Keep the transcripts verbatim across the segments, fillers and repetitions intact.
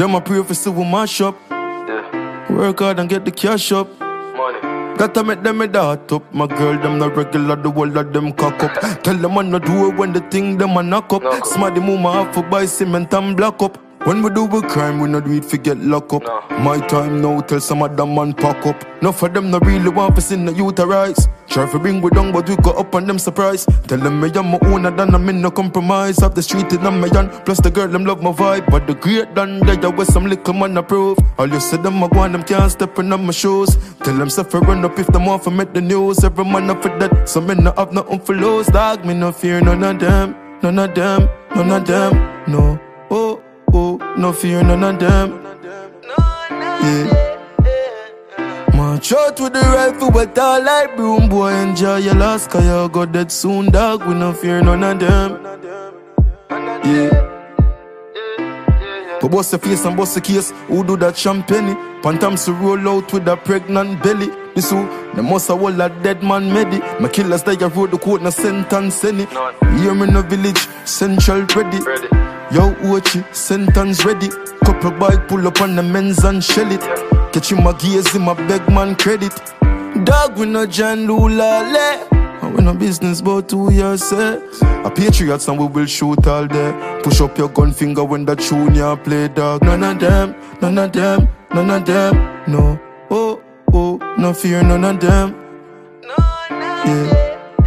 Them a pray for see we mash up. Yeah. Work hard and get the cash up. Money. Gotta make them a dart up. My girl, them not regular, the whole of them cock up. Tell them I not do it when the thing them a knock up. Knock up. Smarty move my half for buy cement and block up. When we do a crime, we not do it for get lock up. No. My time now, tell some of them man pack up. Enough for them not really want to see the youth arise. Try to bring we down, but we go up on them surprise. Tell them me I'm my owner, than I'm in no compromise. Up the street in my hand, plus the girl them love my vibe. But the great done there with some little man approve. All you say them I go on, them can't step in on my shoes. Tell them suffer run up if them want to make the news. Every man up for that, so me no have nothing for lose. Dog, me no fear none of them, none of them, none of them, no. Oh, oh, no fear none of them. Yeah. March out with the rifle, but all like broom. Boy, enjoy your last, cause you go dead soon, dog. We no fear none of them. Yeah. But bust the face and bust the case. Who do that champagne? Pantams to roll out with a pregnant belly. This who? They must have all a dead man medi. My killers that you wrote the quote, no sentence any. Here me no village, central ready. Ready. Yo, Ochi, sentence ready. Couple bike pull up on the men's and shell it. Catch him a gaze in my beg man credit. Dog we no John Lulale. And we no business but who you say. A patriots and we will shoot all day. Push up your gun finger when the tune you play, dog. None of them, none of them, none of them. No, oh, oh, no fear none of them. Yeah.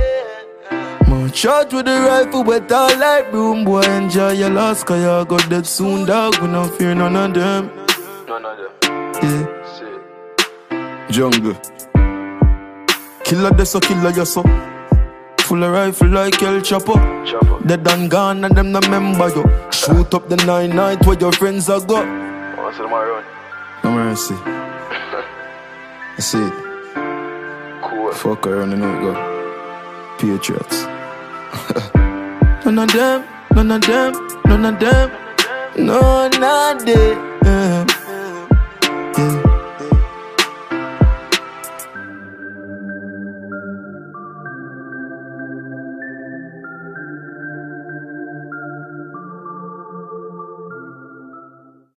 March out with the rifle, but all like broom. Boy, enjoy your last, cause you go dead soon, dog. We no fear none of them. None of them. Yeah. Shit. Jungle. Killer this so killer you so. Full of rifle like El Chapo. Chopper. Dead and gone and them no member yo. Shoot up the nine night where your friends are go. Oh, so them a run. No mercy. I see it. Cool. Fuck around and it go. Patriots. None of them, none of them, none of them, none of them. Yeah. Yeah.